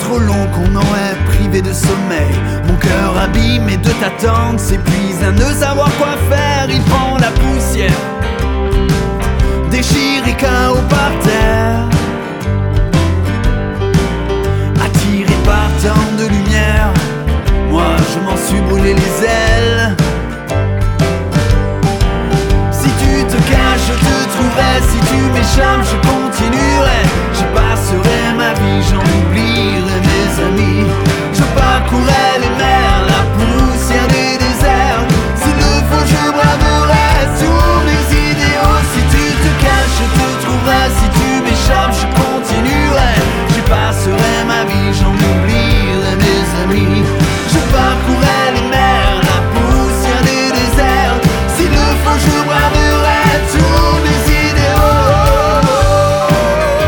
trop long qu'on aurait privé de sommeil. Mon cœur abîmé de t'attendre s'épuise à ne savoir quoi faire. Il prend la poussière, déchiré KO par terre, attiré par tant de lumière. Moi je m'en suis brûlé les ailes. Si tu te caches je te trouverai, si tu m'échappes je